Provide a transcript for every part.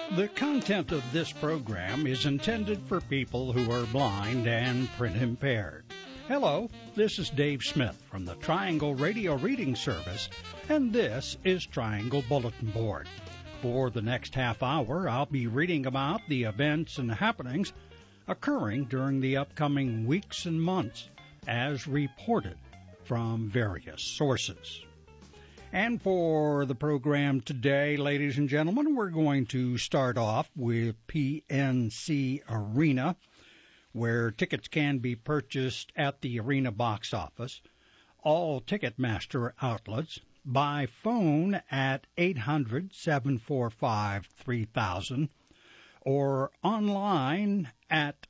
The content of this program is intended for people who are blind and print impaired. Hello, this is Dave Smith from the Triangle Radio Reading Service, and this is Triangle Bulletin Board. For the next half hour, I'll be reading about the events and happenings occurring during the upcoming weeks and months as reported from various sources. And for the program today, ladies and gentlemen, we're going to start off with PNC Arena, where tickets can be purchased at the Arena box office, all Ticketmaster outlets, by phone at 800-745-3000, or online at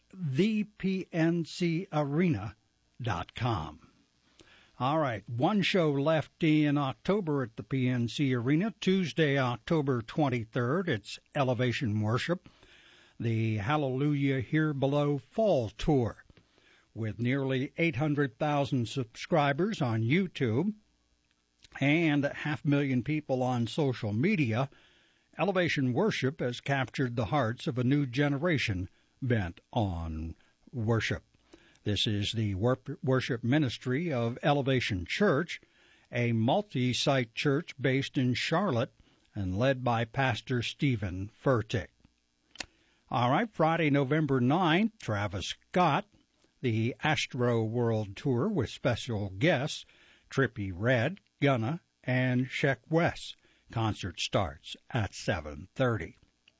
thepncarena.com. All right, one show left in October at the PNC Arena, Tuesday, October 23rd. It's Elevation Worship, the Hallelujah Here Below Fall Tour. With nearly 800,000 subscribers on YouTube and 500,000 people on social media, Elevation Worship has captured the hearts of a new generation bent on worship. This is the worship ministry of Elevation Church, a multi-site church based in Charlotte and led by Pastor Stephen Furtick. All right, Friday, November 9th, Travis Scott, the Astro World Tour with special guests Trippie Redd, Gunna, and Sheck Wes. Concert starts at 7:30.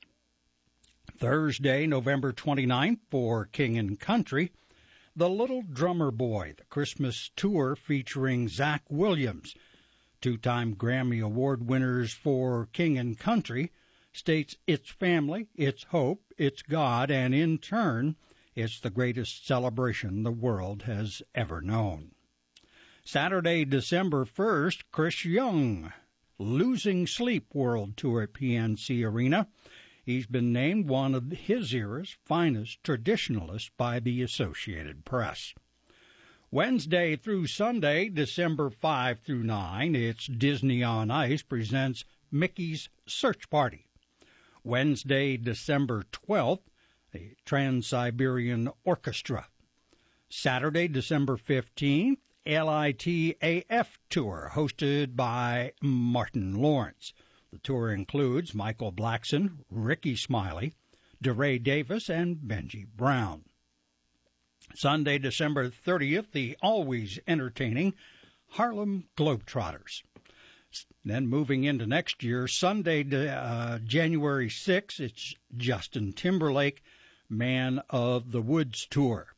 Thursday, November 29th, for King and Country, The Little Drummer Boy, the Christmas tour featuring Zach Williams, two-time Grammy Award winners for King and Country, states it's family, it's hope, it's God, and in turn, it's the greatest celebration the world has ever known. Saturday, December 1st, Chris Young, Losing Sleep World Tour at PNC Arena. He's been named one of his era's finest traditionalists by the Associated Press. Wednesday through Sunday, December 5 through 9, it's Disney on Ice presents Mickey's Search Party. Wednesday, December 12th, the Trans-Siberian Orchestra. Saturday, December 15th, LITAF Tour, hosted by Martin Lawrence. The tour includes Michael Blackson, Ricky Smiley, DeRay Davis, and Benji Brown. Sunday, December 30th, the always entertaining Harlem Globetrotters. Then moving into next year, Sunday, January 6th, it's Justin Timberlake, Man of the Woods Tour.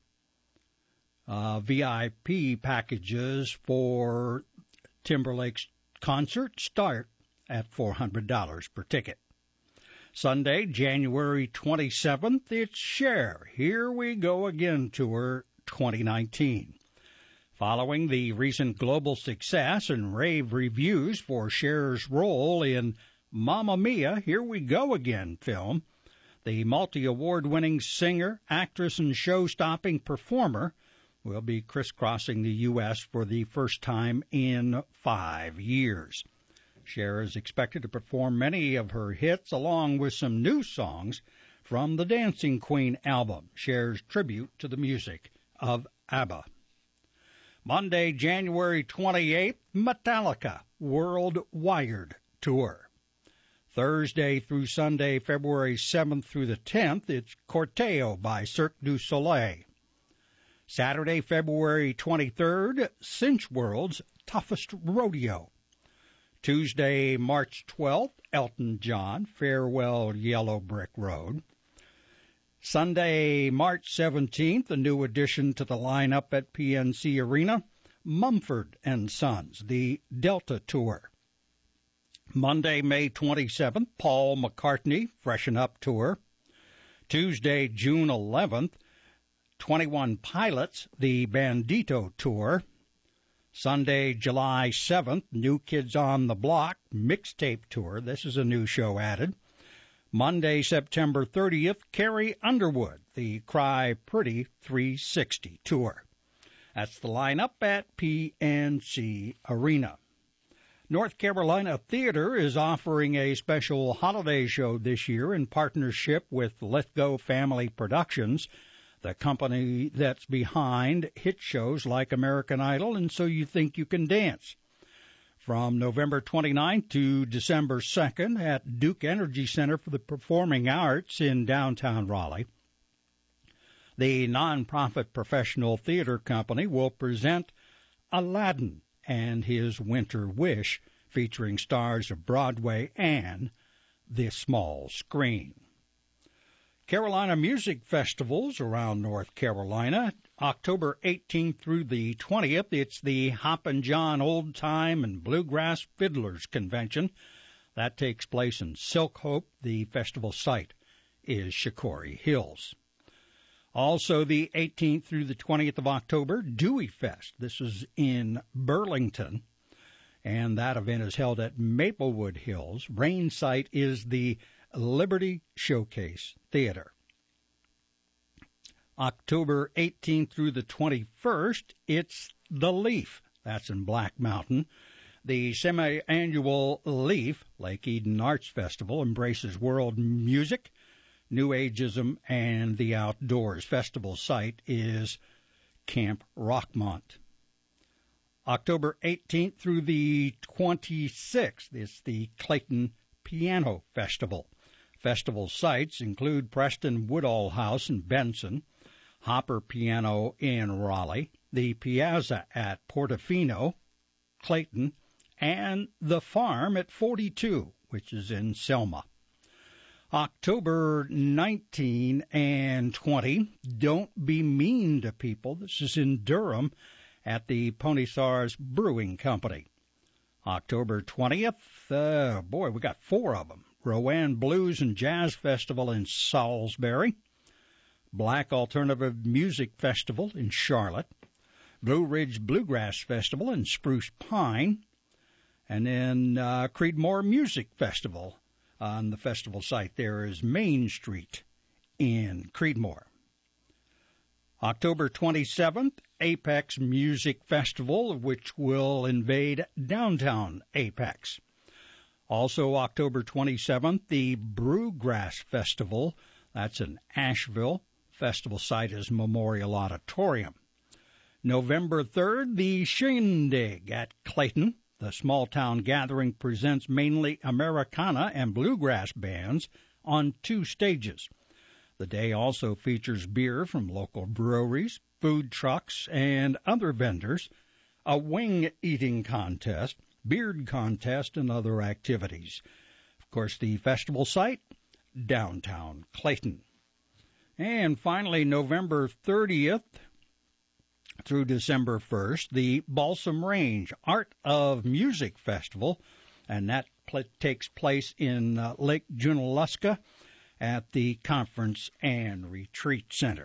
VIP packages for Timberlake's concert start at $400 per ticket. Sunday, January 27th, it's Cher, Here We Go Again Tour 2019. Following the recent global success and rave reviews for Cher's role in Mamma Mia, Here We Go Again film, the multi-award-winning singer, actress, and show-stopping performer will be crisscrossing the U.S. for the first time in 5 years. Cher is expected to perform many of her hits along with some new songs from the Dancing Queen album, Cher's tribute to the music of ABBA. Monday, January 28th, Metallica World Wired Tour. Thursday through Sunday, February 7th through the 10th, it's Corteo by Cirque du Soleil. Saturday, February 23rd, Cinch World's Toughest Rodeo. Tuesday, March 12th, Elton John, Farewell Yellow Brick Road. Sunday, March 17th, a new addition to the lineup at PNC Arena, Mumford & Sons, the Delta Tour. Monday, May 27th, Paul McCartney, Freshen Up Tour. Tuesday, June 11th, 21 Pilots, the Bandito Tour. Sunday, July 7th, New Kids on the Block, Mixtape Tour. This is a new show added. Monday, September 30th, Carrie Underwood, the Cry Pretty 360 Tour. That's the lineup at PNC Arena. North Carolina Theater is offering a special holiday show this year in partnership with Let Go Family Productions, the company that's behind hit shows like American Idol and So You Think You Can Dance. From November 29th to December 2nd at Duke Energy Center for the Performing Arts in downtown Raleigh, the nonprofit professional theater company will present Aladdin and His Winter Wish, featuring stars of Broadway and the small screen. Carolina Music Festivals around North Carolina, October 18th through the 20th. It's the Hoppin' John Old Time and Bluegrass Fiddlers Convention. That takes place in Silk Hope. The festival site is Shikori Hills. Also, the 18th through the 20th of October, Dewey Fest. This is in Burlington, and that event is held at Maplewood Hills. Rain site is the Liberty Showcase Theater. October 18th through the 21st, it's The Leaf. That's in Black Mountain. The semi-annual Leaf, Lake Eden Arts Festival, embraces world music, New Ageism, and the outdoors. Festival site is Camp Rockmont. October 18th through the 26th, it's the Clayton Piano Festival. Festival sites include Preston Woodall House in Benson, Hopper Piano in Raleigh, the Piazza at Portofino, Clayton, and the Farm at 42, which is in Selma. October 19 and 20, Don't Be Mean to People. This is in Durham at the Pony Stars Brewing Company. October 20th, we got 4 of them. Rowan Blues and Jazz Festival in Salisbury. Black Alternative Music Festival in Charlotte. Blue Ridge Bluegrass Festival in Spruce Pine. And then Creedmoor Music Festival. On the festival site there is Main Street in Creedmoor. October 27th, Apex Music Festival, which will invade downtown Apex. Also October 27th, the Brewgrass Festival. That's in Asheville. Festival site is Memorial Auditorium. November 3rd, the Shindig at Clayton. The small-town gathering presents mainly Americana and bluegrass bands on 2 stages. The day also features beer from local breweries, food trucks, and other vendors, a wing-eating contest, beard contest, and other activities. Of course, the festival site, downtown Clayton. And finally, November 30th, through December 1st, the Balsam Range Art of Music Festival, and that takes place in Lake Junaluska at the Conference and Retreat Center.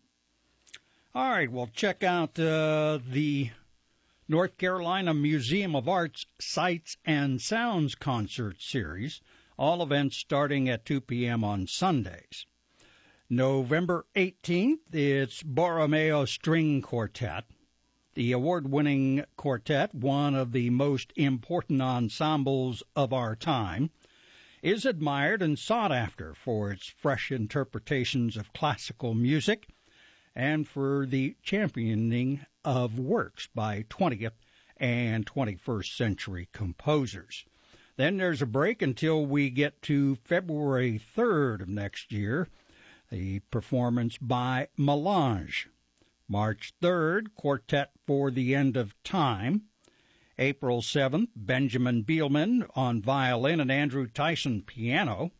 All right, well, check out the North Carolina Museum of Art's Sights and Sounds concert series, all events starting at 2 p.m. on Sundays. November 18th, it's Borromeo String Quartet. The award-winning quartet, one of the most important ensembles of our time, is admired and sought after for its fresh interpretations of classical music and for the championing of works by 20th and 21st century composers. Then there's a break until we get to February 3rd of next year, the performance by Melange. March 3rd, Quartet for the End of Time. April 7th, Benjamin Beelman on violin and Andrew Tyson piano.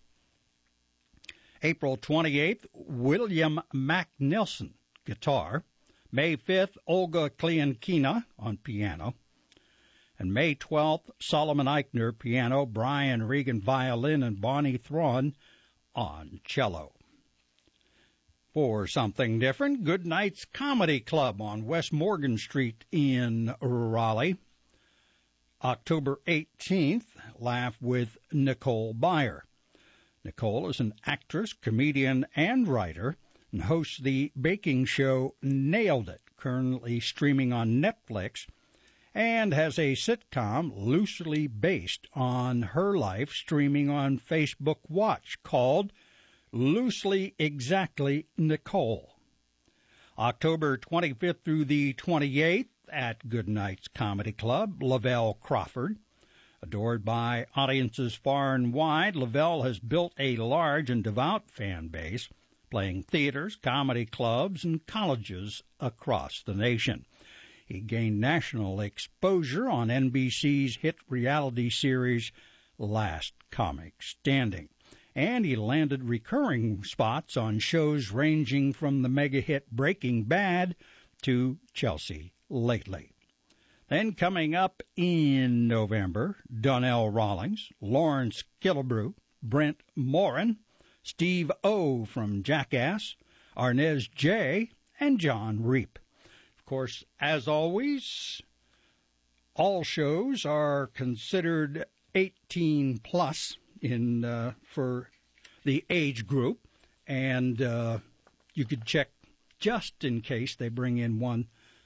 April 28th, William MacNilson, guitar. May 5th, Olga Klyankina on piano. And May 12th, Solomon Eichner, piano, Brian Regan, violin, and Bonnie Thrawn on cello. For something different, Good Nights Comedy Club on West Morgan Street in Raleigh. October 18th, Laugh with Nicole Byer. Nicole is an actress, comedian, and writer, and hosts the baking show Nailed It, currently streaming on Netflix, and has a sitcom loosely based on her life streaming on Facebook Watch called Loosely Exactly Nicole. October 25th through the 28th at Goodnight's Comedy Club, Lavelle Crawford. Adored by audiences far and wide, Lavelle has built a large and devout fan base, playing theaters, comedy clubs, and colleges across the nation. He gained national exposure on NBC's hit reality series Last Comic Standing, and he landed recurring spots on shows ranging from the mega-hit Breaking Bad to Chelsea Lately. Then coming up in November, Donnell Rawlings, Lawrence Killebrew, Brent Morin, Steve O from Jackass, Arnez J, and John Reap. Of course, as always, all shows are considered 18 plus for the age group, and you could check just in case they bring in one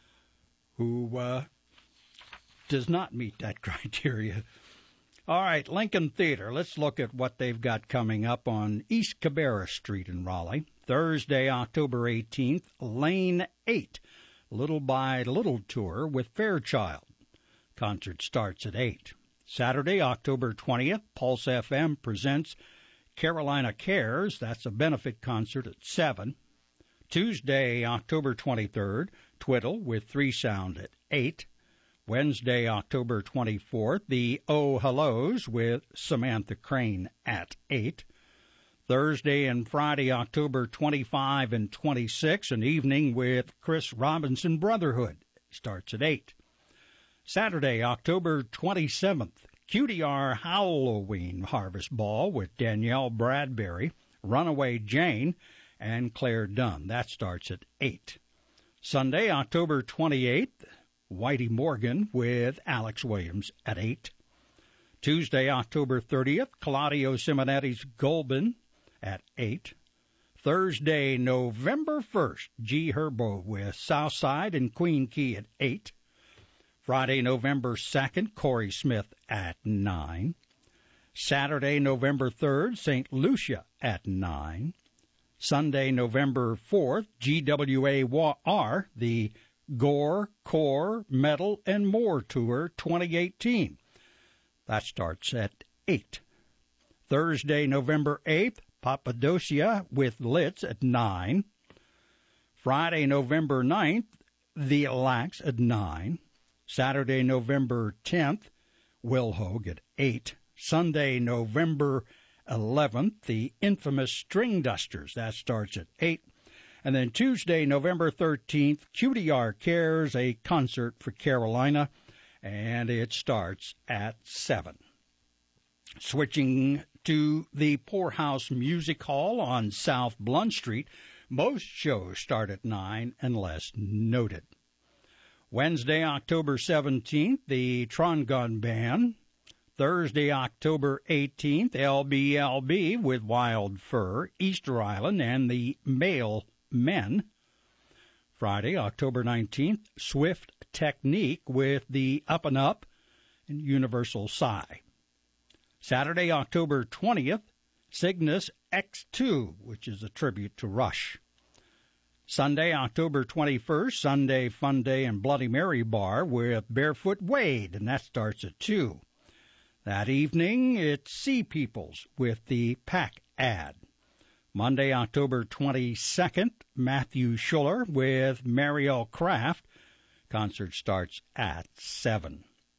who does not meet that criteria. All right, Lincoln Theater. Let's look at what they've got coming up on East Cabarrus Street in Raleigh. Thursday, October 18th, Lane 8, Little by Little Tour with Fairchild. Concert starts at 8. Saturday, October 20th, Pulse FM presents Carolina Cares. That's a benefit concert at 7. Tuesday, October 23rd, Twiddle with Three Sound at 8. Wednesday, October 24th, the Oh Hellos with Samantha Crane at 8. Thursday and Friday, October 25 and 26, an evening with Chris Robinson Brotherhood. Starts at 8. Saturday, October 27th, QDR Halloween Harvest Ball with Danielle Bradbury, Runaway Jane, and Claire Dunn. That starts at 8. Sunday, October 28th, Whitey Morgan with Alex Williams at 8. Tuesday, October 30th, Claudio Simonetti's Golbin at 8. Thursday, November 1st, G. Herbo with Southside and Queen Key at 8. Friday, November 2nd, Corey Smith at 9. Saturday, November 3rd, St. Lucia at 9. Sunday, November 4th, GWAR, the Gore, Core, Metal, and More Tour 2018. That starts at 8. Thursday, November 8th, Papadocia with Litz at 9. Friday, November 9th, The Lax at 9. Saturday, November 10th, Will Hogue at 8. Sunday, November 11th, the infamous String Dusters. That starts at 8. And then Tuesday, November 13th, QDR Cares, a concert for Carolina, and it starts at 7. Switching to the Poorhouse Music Hall on South Blunt Street, most shows start at 9 unless noted. Wednesday, October 17th, the Trongon Band. Thursday, October 18th, LBLB with Wild Fur, Easter Island, and the Male Men. Friday, October 19th, Swift Technique with the Up and Up and Universal Psy. Saturday, October 20th, Cygnus X2, which is a tribute to Rush. Sunday, October 21st, Sunday Fun Day and Bloody Mary Bar with Barefoot Wade, and that starts at 2. That evening, it's Sea Peoples with the Pack Ad. Monday, October 22nd, Matthew Schuller with Mariel Craft. Concert starts at 7.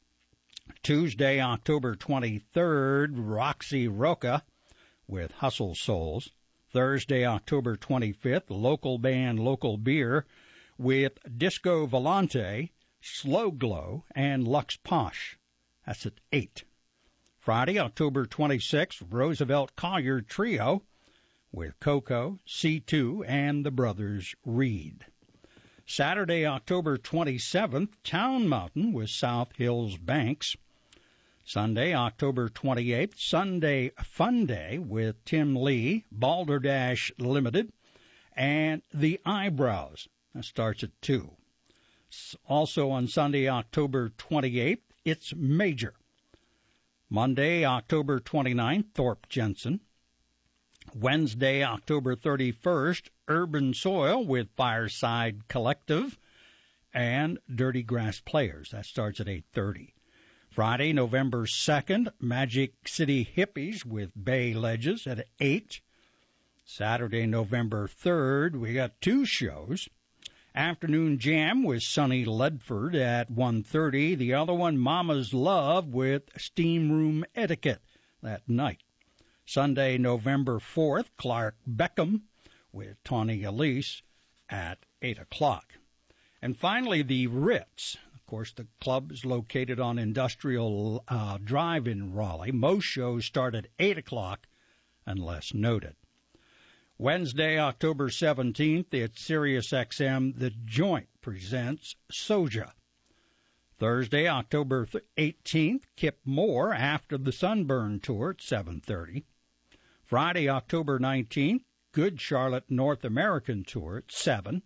Tuesday, October 23rd, Roxy Roca with Hustle Souls. Thursday, October 25th, local band Local Beer with Disco Volante, Slow Glow, and Lux Posh. That's at 8. Friday, October 26th, Roosevelt Collier Trio with Coco, C2, and the Brothers Reed. Saturday, October 27th, Town Mountain with South Hills Banks. Sunday, October 28th, Sunday Fun Day with Tim Lee, Balderdash Limited, and The Eyebrows. That starts at 2. Also on Sunday, October 28th, it's Major. Monday, October 29th, Thorpe Jensen. Wednesday, October 31st, Urban Soil with Fireside Collective and Dirty Grass Players. That starts at 8:30. Friday, November 2nd, Magic City Hippies with Bay Ledges at 8. Saturday, November 3rd, we got two shows. Afternoon Jam with Sonny Ledford at 1:30. The other one, Mama's Love with Steam Room Etiquette that night. Sunday, November 4th, Clark Beckham with Tawny Elise at 8 o'clock. And finally, the Ritz. Of course, the club is located on Industrial Drive in Raleigh. Most shows start at 8 o'clock unless noted. Wednesday, October 17th, it's Sirius XM The Joint presents Soja. Thursday, October 18th, Kip Moore After the Sunburn Tour at 7:30. Friday, October 19th, Good Charlotte North American Tour at 7.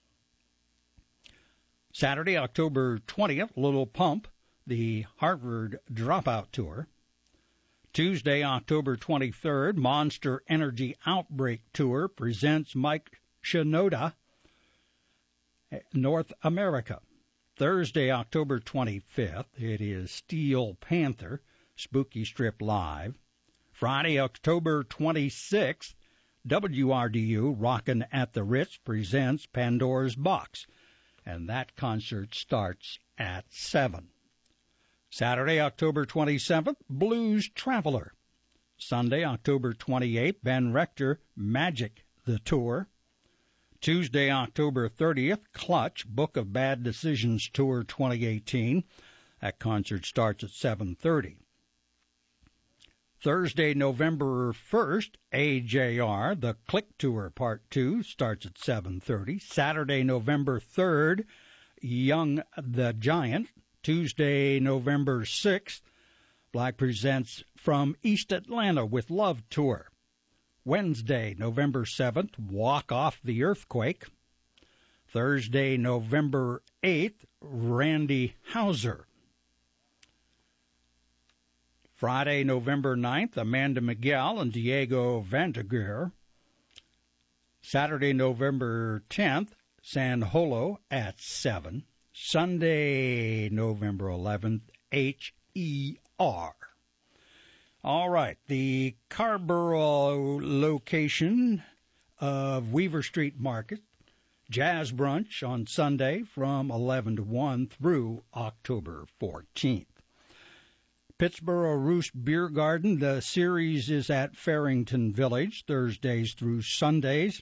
Saturday, October 20th, Little Pump, the Harvard Dropout Tour. Tuesday, October 23rd, Monster Energy Outbreak Tour presents Mike Shinoda, North America. Thursday, October 25th, it is Steel Panther, Spooky Strip Live. Friday, October 26th, WRDU Rockin' at the Ritz presents Pandora's Box, and that concert starts at 7. Saturday, October 27th, Blues Traveler. Sunday, October 28th, Ben Rector, Magic the Tour. Tuesday, October 30th, Clutch, Book of Bad Decisions Tour 2018. That concert starts at 7:30. Thursday, November 1st, AJR, the Click Tour Part 2, starts at 7:30. Saturday, November 3rd, Young the Giant. Tuesday, November 6th, Black presents From East Atlanta with Love Tour. Wednesday, November 7th, Walk Off the Earthquake. Thursday, November 8th, Randy Hauser. Friday, November 9th, Amanda Miguel and Diego Vandergeer. Saturday, November 10th, San Holo at 7. Sunday, November 11th, HER. All right, the Carrboro location of Weaver Street Market, Jazz Brunch on Sunday from 11 to 1 through October 14th. Pittsburgh Roost Beer Garden, the series is at Farrington Village, Thursdays through Sundays,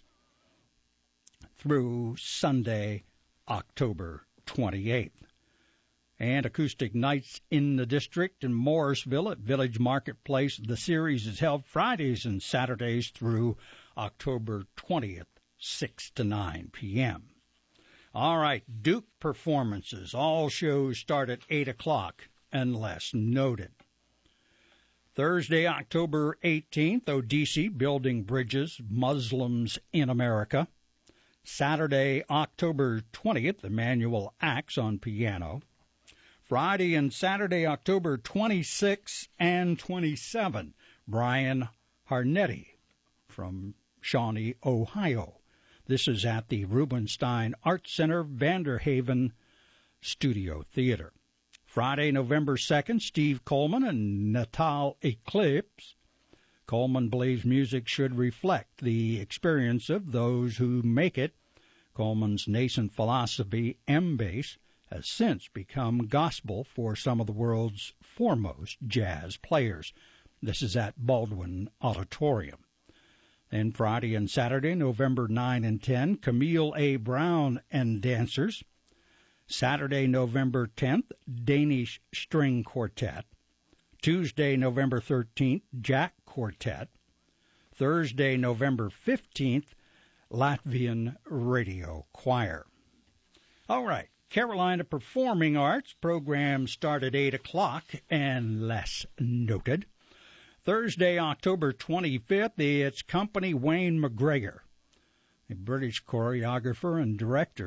through Sunday, October 28th. And Acoustic Nights in the District in Morrisville at Village Marketplace. The series is held Fridays and Saturdays through October 20th, 6 to 9 p.m. All right, Duke performances. All shows start at 8 o'clock unless noted. Thursday, October 18th, Odisi, Building Bridges, Muslims in America. Saturday, October 20th, Emmanuel Axe on piano. Friday and Saturday, October 26 and 27, Brian Harnetti from Shawnee, Ohio. This is at the Rubenstein Arts Center, Vanderhaven Studio Theater. Friday, November 2nd, Steve Coleman and Natal Eclipse. Coleman believes music should reflect the experience of those who make it. Coleman's nascent philosophy, M-Bass, has since become gospel for some of the world's foremost jazz players. This is at Baldwin Auditorium. Then Friday and Saturday, November 9 and 10, Camille A. Brown and Dancers. Saturday, November 10th, Danish String Quartet. Tuesday, November 13th, Jack Quartet. Thursday, November 15th, Latvian Radio Choir. All right, Carolina Performing Arts program start at 8 o'clock and less noted. Thursday, October 25th, it's Company Wayne McGregor, a British choreographer and director,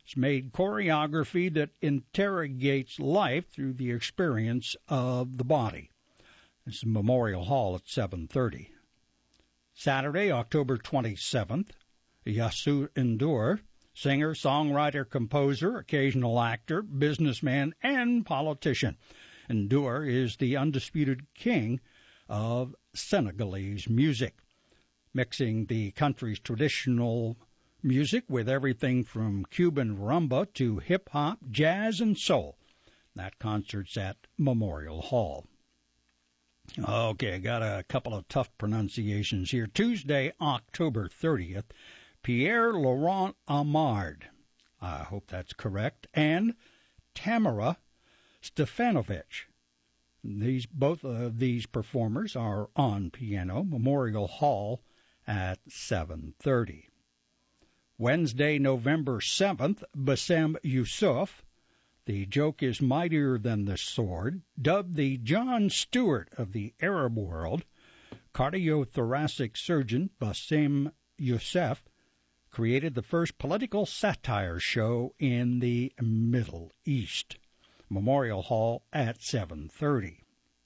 It's made choreography that interrogates life through the experience of the body. This is Memorial Hall at 7:30. Saturday, October 27th, Yasu Ndur, singer, songwriter, composer, occasional actor, businessman, and politician. Ndur is the undisputed king of Senegalese music, mixing the country's traditional music with everything from Cuban rumba to hip-hop, jazz, and soul. That concert's at Memorial Hall. Okay, I got a couple of tough pronunciations here. Tuesday, October 30th, Pierre Laurent Amard, I hope that's correct, and Tamara Stefanovic. Both of these performers are on piano. Memorial Hall at 7:30. Wednesday, November 7th, Bassem Youssef. The joke is mightier than the sword. Dubbed the Jon Stewart of the Arab world, cardiothoracic surgeon Bassem Youssef created the first political satire show in the Middle East. Memorial Hall at 7:30.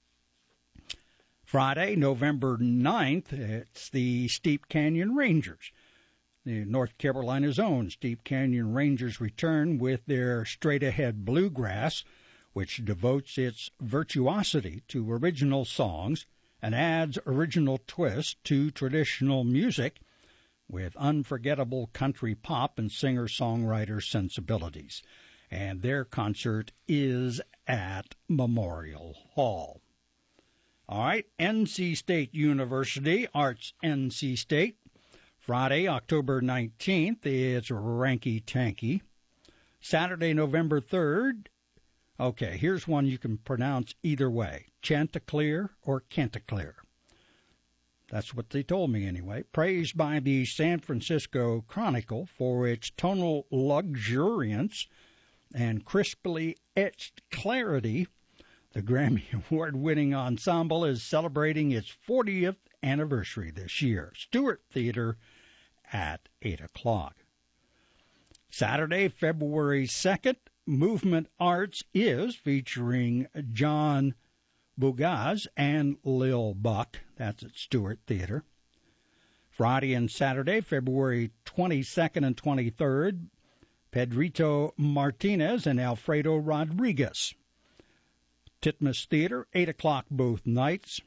Friday, November 9th, it's the Steep Canyon Rangers. The North Carolina's own Steep Canyon Rangers return with their straight-ahead bluegrass, which devotes its virtuosity to original songs and adds original twists to traditional music with unforgettable country pop and singer-songwriter sensibilities. And their concert is at Memorial Hall. All right, NC State University, Arts NC State. Friday, October 19th, it's Ranky Tanky. Saturday, November 3rd. Okay, here's one you can pronounce either way, Chanticleer or Canticleer. That's what they told me anyway. Praised by the San Francisco Chronicle for its tonal luxuriance and crisply etched clarity, the Grammy Award-winning ensemble is celebrating its 40th anniversary this year. Stewart Theater at 8 o'clock. Saturday, February 2nd, Movement Arts is featuring John Bougaz and Lil Buck. That's at Stewart Theater. Friday and Saturday, February 22nd and 23rd, Pedrito Martinez and Alfredo Rodriguez. Titmus Theater, 8 o'clock both nights.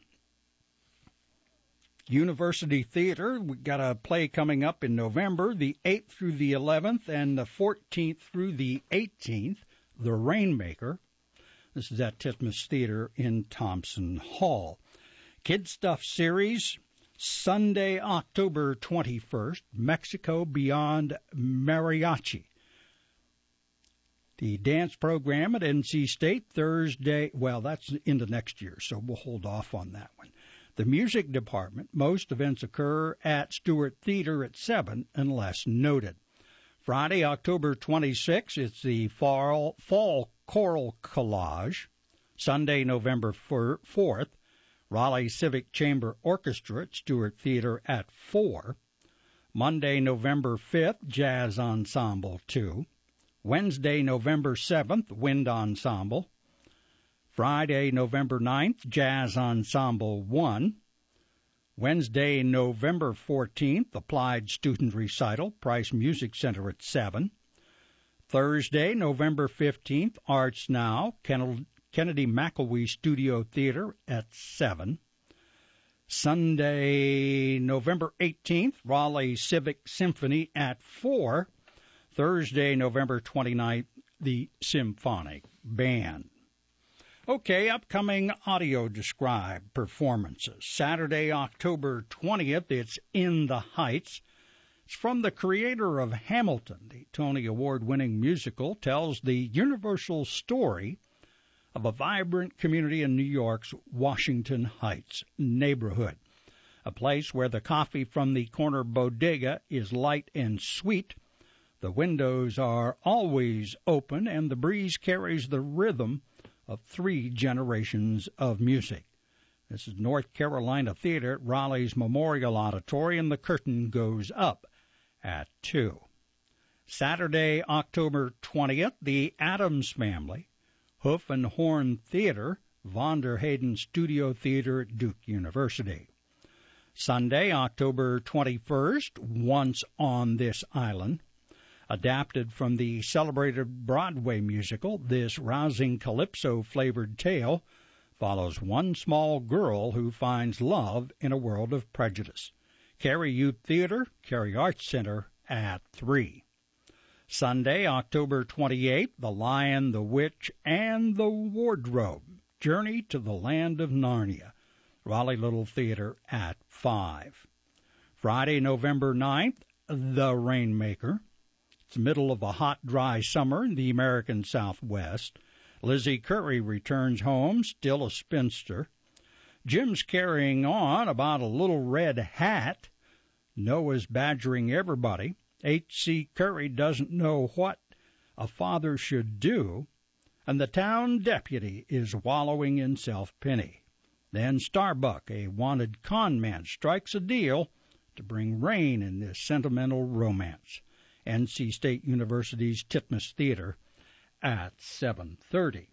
University Theater, we've got a play coming up in November, the 8th through the 11th, and the 14th through the 18th, The Rainmaker. This is at Titmus Theater in Thompson Hall. Kid Stuff Series, Sunday, October 21st, Mexico Beyond Mariachi. The dance program at NC State, Thursday, well, that's into next year, so we'll hold off on that one. The music department, most events occur at Stewart Theater at 7, unless noted. Friday, October 26th, it's the Fall Choral Collage. Sunday, November 4th, Raleigh Civic Chamber Orchestra at Stewart Theater at 4. Monday, November 5th, Jazz Ensemble 2. Wednesday, November 7th, Wind Ensemble. Friday, November 9th, Jazz Ensemble 1. Wednesday, November 14th, Applied Student Recital, Price Music Center at 7. Thursday, November 15th, Arts Now, Kennedy McElwee Studio Theater at 7. Sunday, November 18th, Raleigh Civic Symphony at 4. Thursday, November 29th, the Symphonic Band. Okay, upcoming audio described performances. Saturday, October 20th, it's In the Heights. It's from the creator of Hamilton. The Tony Award-winning musical tells the universal story of a vibrant community in New York's Washington Heights neighborhood, a place where the coffee from the corner bodega is light and sweet. The windows are always open, and the breeze carries the rhythm of 3 generations of music. This is North Carolina Theater at Raleigh's Memorial Auditorium. The curtain goes up at 2. Saturday, October 20th, the Addams Family, Hoof and Horn Theater, Von der Hayden Studio Theater at Duke University. Sunday, October 21st, Once on This Island. Adapted from the celebrated Broadway musical, this rousing calypso-flavored tale follows one small girl who finds love in a world of prejudice. Cary Youth Theater, Cary Arts Center at 3. Sunday, October 28th, The Lion, the Witch, and the Wardrobe, Journey to the Land of Narnia, Raleigh Little Theater at 5. Friday, November 9th, The Rainmaker. It's the middle of a hot, dry summer in the American Southwest. Lizzie Curry returns home, still a spinster. Jim's carrying on about a little red hat. Noah's badgering everybody. H.C. Curry doesn't know what a father should do. And the town deputy is wallowing in self-pity. Then Starbuck, a wanted con man, strikes a deal to bring rain in this sentimental romance. NC State University's Titmus Theater at 7:30.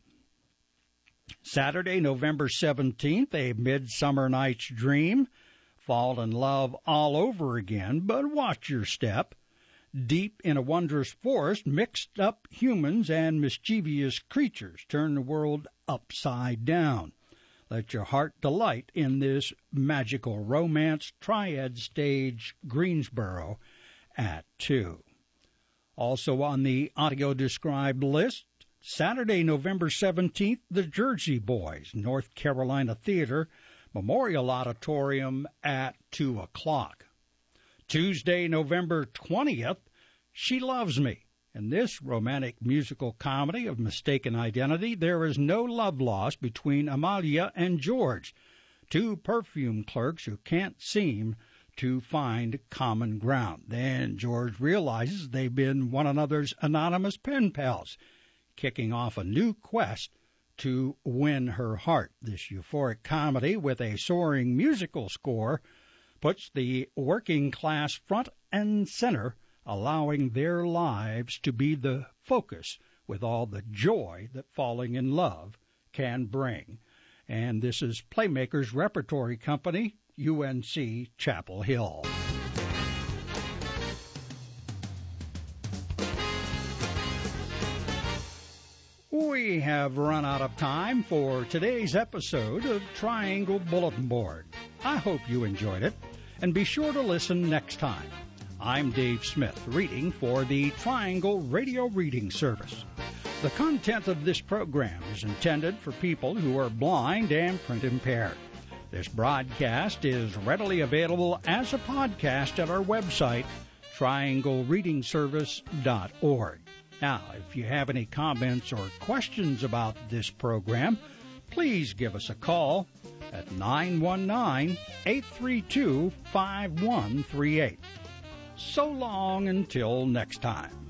Saturday, November 17th, A Midsummer Night's Dream. Fall in love all over again, but watch your step. Deep in a wondrous forest, mixed up humans and mischievous creatures turn the world upside down. Let your heart delight in this magical romance. Triad Stage, Greensboro at 2. Also on the audio-described list, Saturday, November 17th, The Jersey Boys, North Carolina Theater, Memorial Auditorium at 2 o'clock. Tuesday, November 20th, She Loves Me. In this romantic musical comedy of mistaken identity, there is no love lost between Amalia and George, two perfume clerks who can't seem to find common ground. Then George realizes they've been one another's anonymous pen pals, kicking off a new quest to win her heart. This euphoric comedy with a soaring musical score puts the working class front and center, allowing their lives to be the focus with all the joy that falling in love can bring. And this is Playmakers Repertory Company, UNC Chapel Hill. We have run out of time for today's episode of Triangle Bulletin Board. I hope you enjoyed it, and be sure to listen next time. I'm Dave Smith, reading for the Triangle Radio Reading Service. The content of this program is intended for people who are blind and print impaired. This broadcast is readily available as a podcast at our website, trianglereadingservice.org. Now, if you have any comments or questions about this program, please give us a call at 919-832-5138. So long until next time.